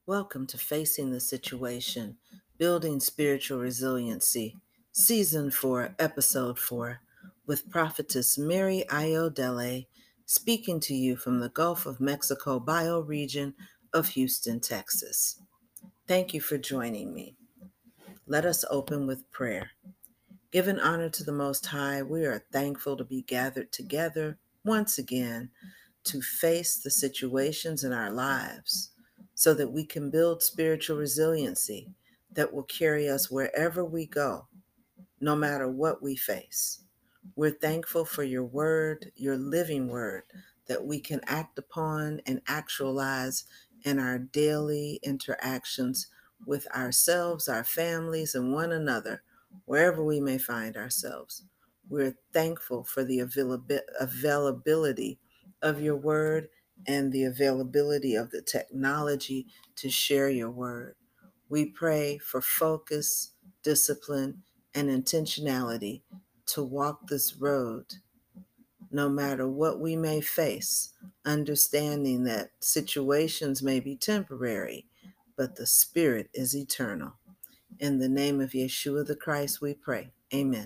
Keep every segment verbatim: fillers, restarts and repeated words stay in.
Welcome to Facing the Situation, Building Spiritual Resiliency, Season four, Episode four, with Prophetess Mary Ayodele, speaking to you from the Gulf of Mexico bioregion of Houston, Texas. Thank you for joining me. Let us open with prayer. Giving honor to the Most High, we are thankful to be gathered together once again to face the situations in our lives so that we can build spiritual resiliency that will carry us wherever we go, no matter what we face. We're thankful for your word, your living word, that we can act upon and actualize in our daily interactions with ourselves, our families, and one another, wherever we may find ourselves. We're thankful for the availability of your word and the availability of the technology to share your word. We pray for focus, discipline, and intentionality to walk this road, no matter what we may face, understanding that situations may be temporary, but the Spirit is eternal. In the name of Yeshua the Christ, we pray. Amen.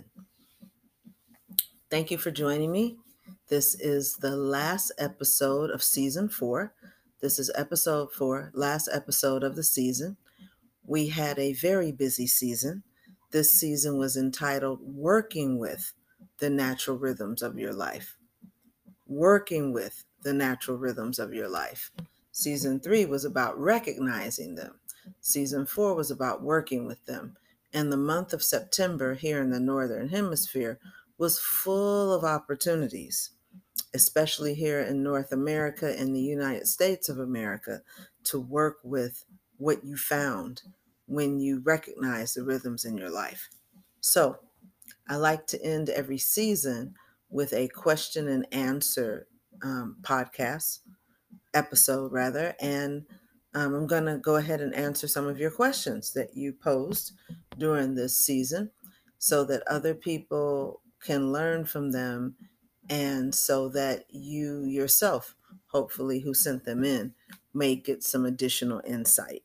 Thank you for joining me. This is the last episode of season four. This is episode four, last episode of the season. We had a very busy season. This season was entitled Working with the Natural Rhythms of Your Life. Working with the natural rhythms of your life. Season three was about recognizing them. Season four was about working with them. And the month of September here in the Northern Hemisphere was full of opportunities, especially here in North America and the United States of America, to work with what you found when you recognize the rhythms in your life. So I like to end every season with a question and answer um, podcast episode, rather. And um, I'm going to go ahead and answer some of your questions that you posed during this season so that other people can learn from them, and so that you yourself, hopefully, who sent them in, may get some additional insight.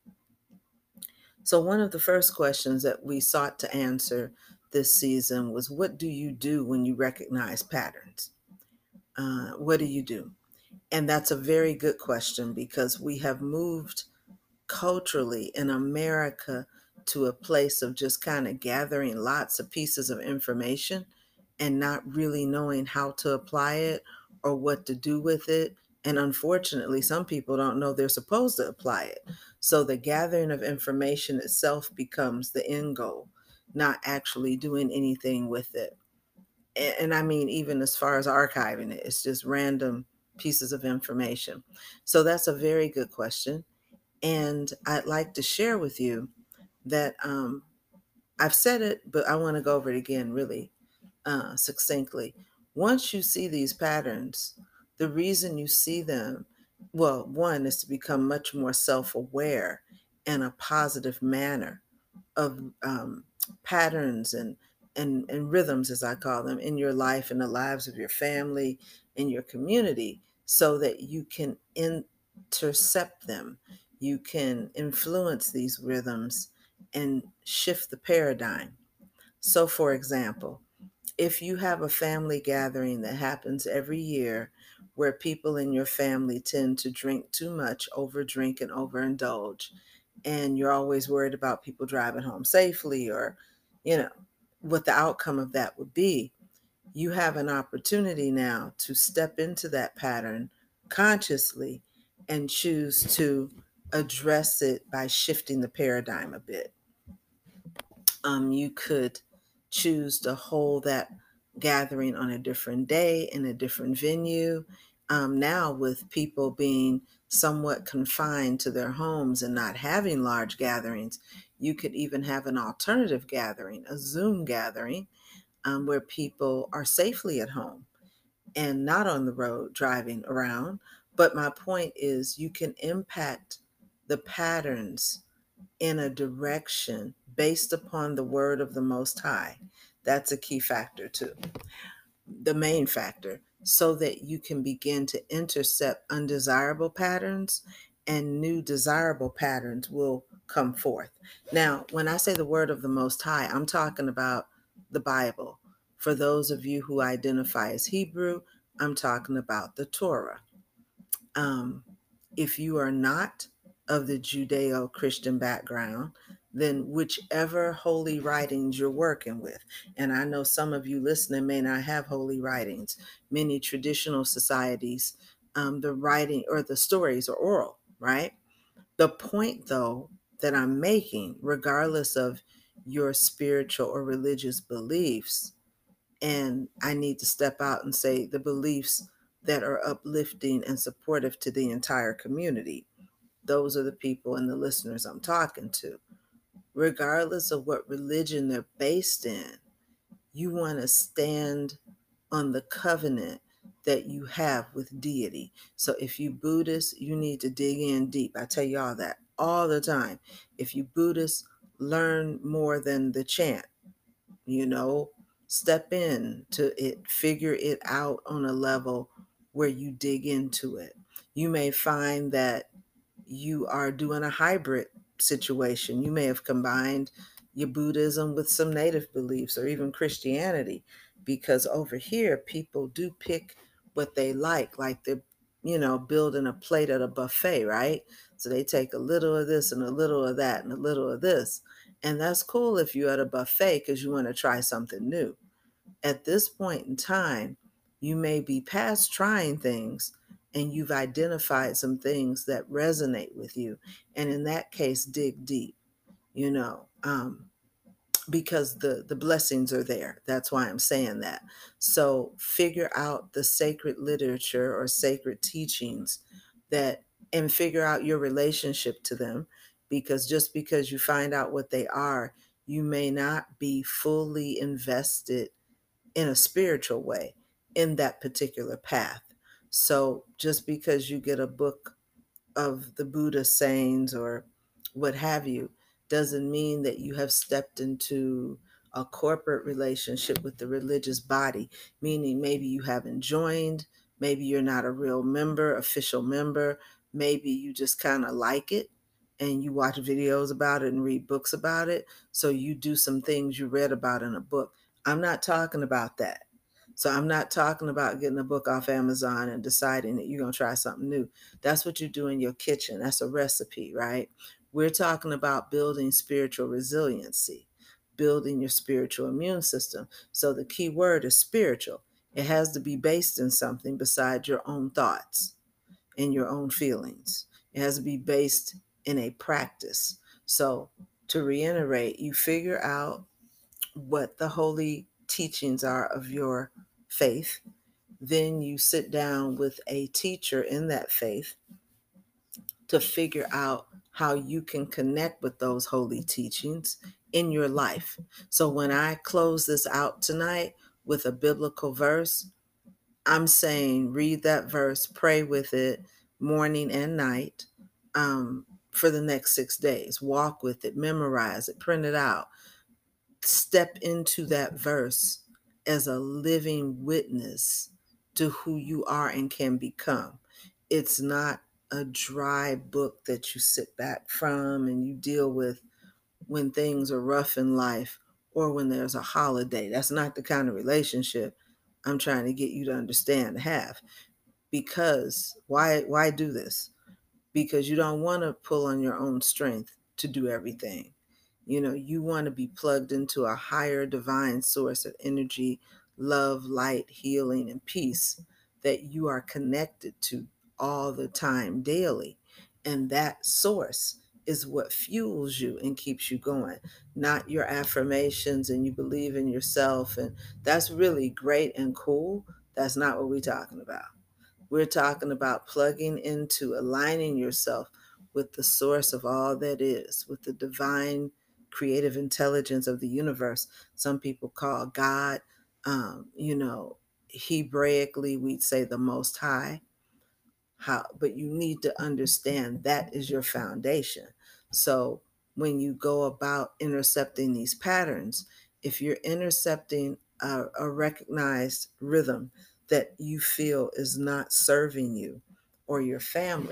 So one of the first questions that we sought to answer this season was, what do you do when you recognize patterns? Uh, what do you do? And that's a very good question, because we have moved culturally in America to a place of just kind of gathering lots of pieces of information and not really knowing how to apply it or what to do with it. And unfortunately, some people don't know they're supposed to apply it. So the gathering of information itself becomes the end goal, not actually doing anything with it. And, and I mean, even as far as archiving it, it's just random pieces of information. So that's a very good question. And I'd like to share with you that um, I've said it, but I want to go over it again really uh, succinctly. Once you see these patterns, the reason you see them, well, one is to become much more self-aware in a positive manner of um, patterns and, and and rhythms, as I call them, in your life and the lives of your family and your community, so that you can intercept them. You can influence these rhythms and shift the paradigm. So, for example, if you have a family gathering that happens every year where people in your family tend to drink too much, overdrink and overindulge, and you're always worried about people driving home safely, or, you know, what the outcome of that would be, you have an opportunity now to step into that pattern consciously and choose to address it by shifting the paradigm a bit. Um, you could choose to hold that gathering on a different day in a different venue. Um, now, with people being somewhat confined to their homes and not having large gatherings, you could even have an alternative gathering, a Zoom gathering, um, where people are safely at home and not on the road driving around. But my point is, you can impact the patterns in a direction based upon the word of the Most High. That's a key factor too, the main factor, so that you can begin to intercept undesirable patterns and new desirable patterns will come forth. Now, when I say the word of the Most High, I'm talking about the Bible. For those of you who identify as Hebrew, I'm talking about the Torah. Um, if you are not of the Judeo Christian background, then whichever holy writings you're working with, and I know some of you listening may not have holy writings, many traditional societies, um, the writing or the stories are oral, right? The point, though, that I'm making, regardless of your spiritual or religious beliefs, and I need to step out and say the beliefs that are uplifting and supportive to the entire community. Those are the people and the listeners I'm talking to. Regardless of what religion they're based in, you want to stand on the covenant that you have with deity. So if you Buddhist, you need to dig in deep. I tell y'all that all the time. If you Buddhist, learn more than the chant, you know, step in to it, figure it out on a level where you dig into it. You may find that you are doing a hybrid situation. You may have combined your Buddhism with some native beliefs or even Christianity, because over here people do pick what they like, like they're, you know, building a plate at a buffet, right? So they take a little of this and a little of that and a little of this. And that's cool if you're at a buffet because you want to try something new. At this point in time, you may be past trying things and you've identified some things that resonate with you. And in that case, dig deep, you know, um, because the, the blessings are there. That's why I'm saying that. So figure out the sacred literature or sacred teachings that, and figure out your relationship to them, because just because you find out what they are, you may not be fully invested in a spiritual way in that particular path. So just because you get a book of the Buddha sayings or what have you doesn't mean that you have stepped into a corporate relationship with the religious body, meaning maybe you haven't joined, maybe you're not a real member, official member, maybe you just kind of like it and you watch videos about it and read books about it. So you do some things you read about in a book. I'm not talking about that. So I'm not talking about getting a book off Amazon and deciding that you're going to try something new. That's what you do in your kitchen. That's a recipe, right? We're talking about building spiritual resiliency, building your spiritual immune system. So the key word is spiritual. It has to be based in something besides your own thoughts and your own feelings. It has to be based in a practice. So to reiterate, you figure out what the holy teachings are of your faith. Then you sit down with a teacher in that faith to figure out how you can connect with those holy teachings in your life. So when I close this out tonight with a biblical verse, I'm saying read that verse, pray with it morning and night, um, for the next six days. Walk with it, memorize it, print it out. Step into that verse as a living witness to who you are and can become. It's not a dry book that you sit back from and you deal with when things are rough in life or when there's a holiday. That's not the kind of relationship I'm trying to get you to understand and have. Because why why do this? Because you don't want to pull on your own strength to do everything. You know, you want to be plugged into a higher divine source of energy, love, light, healing, and peace that you are connected to all the time, daily. And that source is what fuels you and keeps you going, not your affirmations and you believe in yourself. And that's really great and cool. That's not what we're talking about. We're talking about plugging into aligning yourself with the source of all that is, with the divine creative intelligence of the universe. Some people call God, um, you know, Hebraically, we'd say the Most High. How, but you need to understand that is your foundation. So when you go about intercepting these patterns, if you're intercepting a, a recognized rhythm that you feel is not serving you or your family,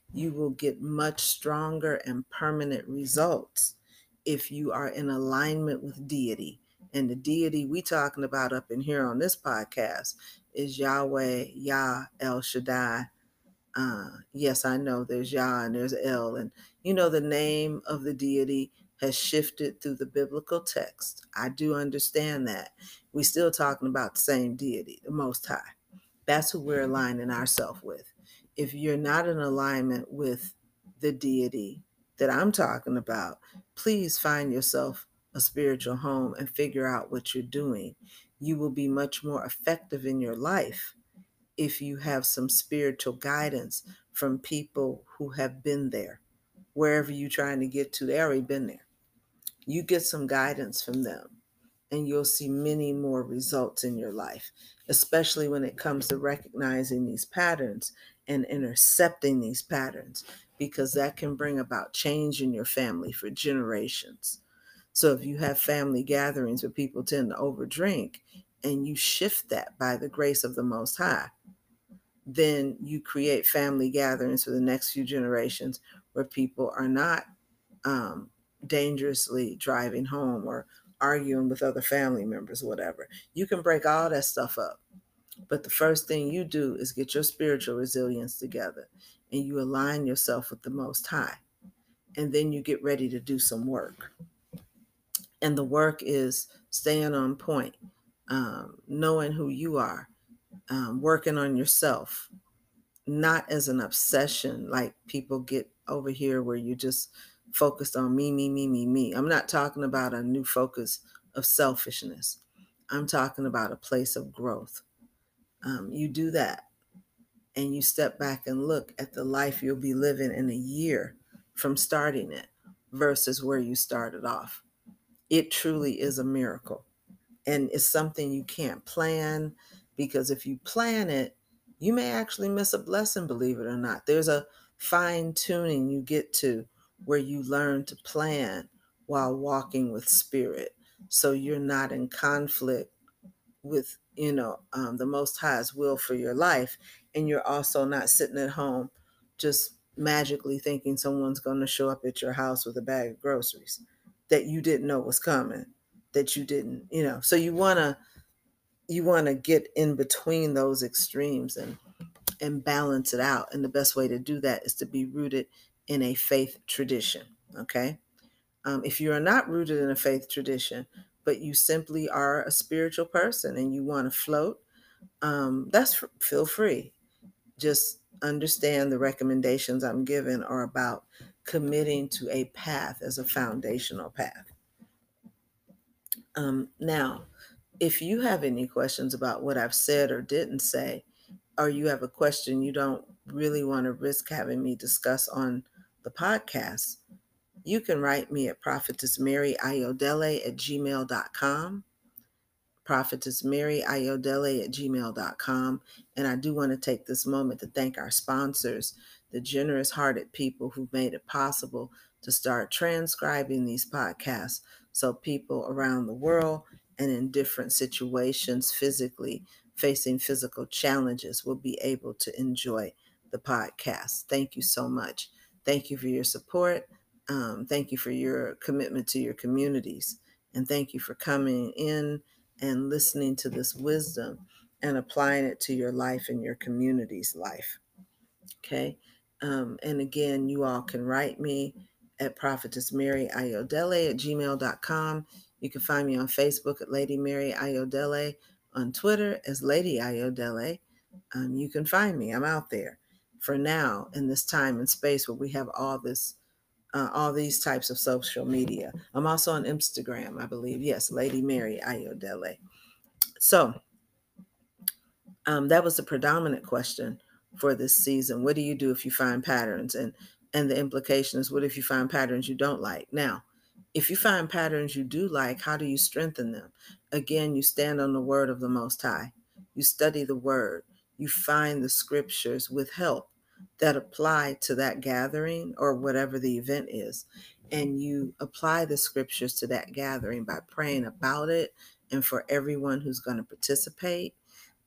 You will get much stronger and permanent results if you are in alignment with deity. And the deity we talking about up in here on this podcast is Yahweh, Yah, El Shaddai. Uh, yes, I know there's Yah and there's El. And you know, the name of the deity has shifted through the biblical text. I do understand that. We still talking about the same deity, the Most High. That's who we're aligning ourselves with. If you're not in alignment with the deity that I'm talking about, please find yourself a spiritual home and figure out what you're doing. You will be much more effective in your life if you have some spiritual guidance from people who have been there. Wherever you're trying to get to, they already been there. You get some guidance from them and you'll see many more results in your life, especially when it comes to recognizing these patterns and intercepting these patterns, because that can bring about change in your family for generations. So if you have family gatherings where people tend to overdrink and you shift that by the grace of the Most High, then you create family gatherings for the next few generations where people are not um, dangerously driving home or arguing with other family members, whatever. You can break all that stuff up. But the first thing you do is get your spiritual resilience together and you align yourself with the Most High. And then you get ready to do some work. And the work is staying on point, um, knowing who you are, um, working on yourself, not as an obsession like people get over here where you just focused on me, me, me, me, me. I'm not talking about a new focus of selfishness. I'm talking about a place of growth. Um, you do that and you step back and look at the life you'll be living in a year from starting it versus where you started off. It truly is a miracle. And it's something you can't plan, because if you plan it, you may actually miss a blessing, believe it or not. There's a fine tuning you get to where you learn to plan while walking with spirit. So you're not in conflict with, you know, um, the Most High's will for your life. And you're also not sitting at home just magically thinking someone's going to show up at your house with a bag of groceries that you didn't know was coming, that you didn't, you know. So you want to you want to get in between those extremes and and balance it out. And the best way to do that is to be rooted in a faith tradition. Okay. Um, if you are not rooted in a faith tradition, but you simply are a spiritual person and you want to float, um, that's feel free. Just understand the recommendations I'm giving are about committing to a path as a foundational path. Um, now, if you have any questions about what I've said or didn't say, or you have a question you don't really want to risk having me discuss on the podcast, you can write me at prophetess mary ayodele at gmail dot com. prophetess mary ayodele at gmail dot com. And I do want to take this moment to thank our sponsors, the generous hearted people who've made it possible to start transcribing these podcasts so people around the world and in different situations physically facing physical challenges will be able to enjoy the podcast. Thank you so much. Thank you for your support. Um, thank you for your commitment to your communities. And thank you for coming in and listening to this wisdom and applying it to your life and your community's life. Okay. Um, and again, you all can write me at prophetess mary ayodele at gmail dot com. You can find me on Facebook at Lady Mary Ayodele, on Twitter as Lady Ayodele. Um, you can find me. I'm out there for now in this time and space where we have all this, uh, all these types of social media. I'm also on Instagram, I believe. Yes, Lady Mary Ayodele. So um, that was the predominant question for this season. What do you do if you find patterns? And and the implication is, what if you find patterns you don't like? Now, if you find patterns you do like, how do you strengthen them? Again, you stand on the word of the Most High. You study the word. You find the scriptures with help that apply to that gathering or whatever the event is. And you apply the scriptures to that gathering by praying about it and for everyone who's going to participate.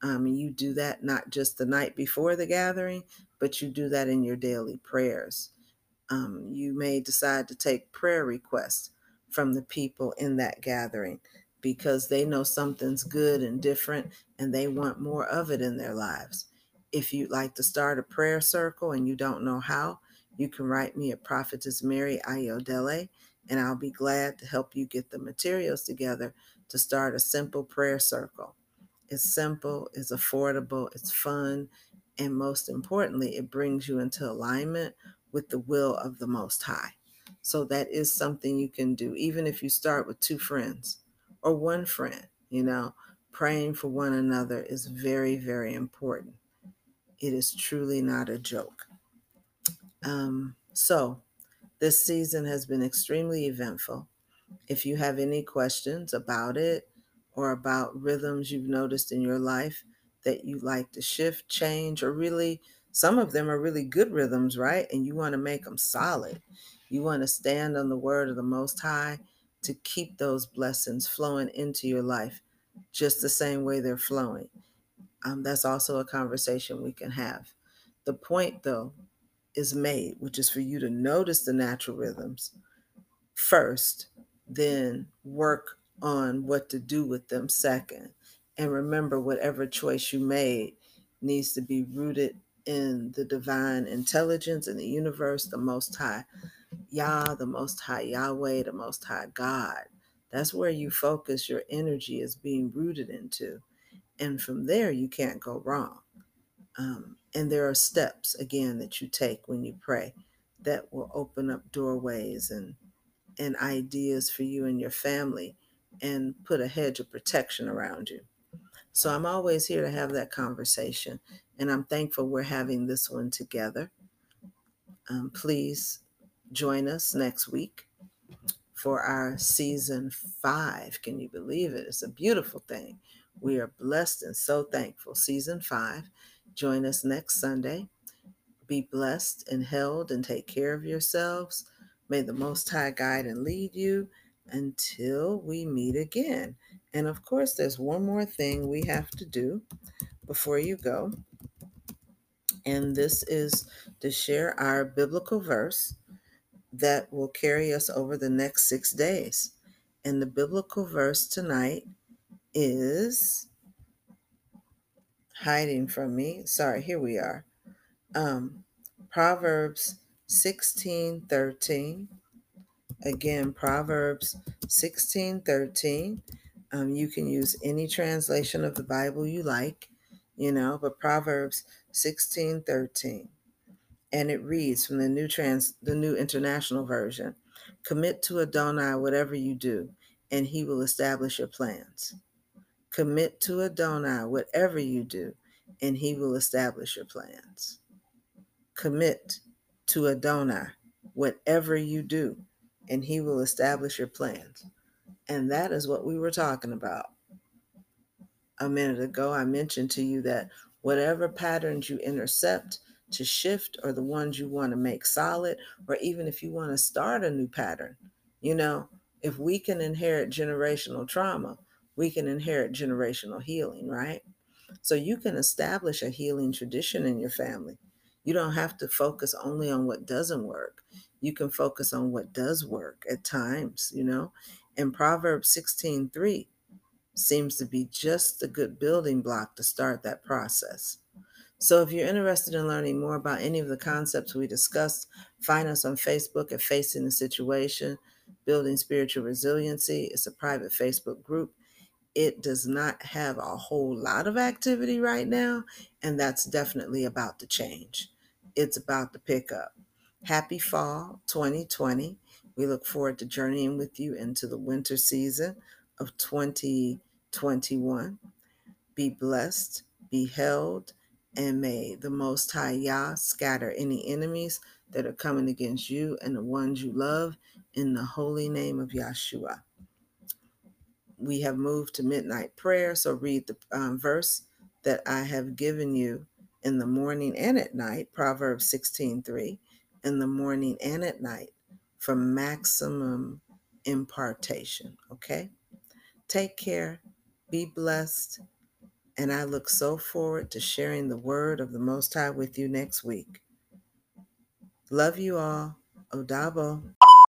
Um, and you do that not just the night before the gathering, but you do that in your daily prayers. Um, you may decide to take prayer requests from the people in that gathering because they know something's good and different and they want more of it in their lives. If you'd like to start a prayer circle and you don't know how, you can write me at Prophetess Mary Ayodele, and I'll be glad to help you get the materials together to start a simple prayer circle. It's simple, it's affordable, it's fun, and most importantly, it brings you into alignment with the will of the Most High. So that is something you can do, even if you start with two friends or one friend. You know, praying for one another is very, very important. It is truly not a joke. Um, so, this season has been extremely eventful. If you have any questions about it or about rhythms you've noticed in your life that you like to shift, change, or really, some of them are really good rhythms, right? And you want to make them solid. You want to stand on the word of the Most High to keep those blessings flowing into your life just the same way they're flowing. Um, that's also a conversation we can have. The point, though, is made, which is for you to notice the natural rhythms first, then work on what to do with them second. And remember, whatever choice you made needs to be rooted in the divine intelligence in the universe, the Most High Yah, the Most High Yahweh, the Most High God. That's where you focus your energy is being rooted into. And from there, you can't go wrong. Um, and there are steps, again, that you take when you pray that will open up doorways and and ideas for you and your family and put a hedge of protection around you. So I'm always here to have that conversation. And I'm thankful we're having this one together. Um, please join us next week for our season five. Can you believe it? It's a beautiful thing. We are blessed and so thankful. Season five. Join us next Sunday. Be blessed and held and take care of yourselves. May the Most High guide and lead you until we meet again. And of course, there's one more thing we have to do before you go, and this is to share our biblical verse that will carry us over the next six days. And the biblical verse tonight is hiding from me. Sorry, here we are. Um, Proverbs sixteen thirteen. Again, Proverbs sixteen thirteen. Um, you can use any translation of the Bible you like, you know, but Proverbs sixteen thirteen. And it reads from the new trans the new international version. Commit to Adonai whatever you do, and he will establish your plans. Commit to Adonai whatever you do, and he will establish your plans. Commit to Adonai whatever you do, and he will establish your plans. And that is what we were talking about a minute ago. I mentioned to you that whatever patterns you intercept to shift or the ones you want to make solid, or even if you want to start a new pattern, you know, if we can inherit generational trauma, we can inherit generational healing, right? So you can establish a healing tradition in your family. You don't have to focus only on what doesn't work. You can focus on what does work at times, you know. And Proverbs sixteen three seems to be just a good building block to start that process. So if you're interested in learning more about any of the concepts we discussed, find us on Facebook at Facing the Situation, Building Spiritual Resiliency. It's a private Facebook group. It does not have a whole lot of activity right now, and that's definitely about to change. It's about to pick up. Happy fall twenty twenty. We look forward to journeying with you into the winter season of twenty twenty-one. Be blessed, be held, and may the Most High Yah scatter any enemies that are coming against you and the ones you love in the holy name of Yahshua. We have moved to midnight prayer, so read the um, verse that I have given you in the morning and at night, Proverbs sixteen three, in the morning and at night for maximum impartation, okay? Take care, be blessed, And I look so forward to sharing the word of the Most High with you next week. Love you all. Odabo.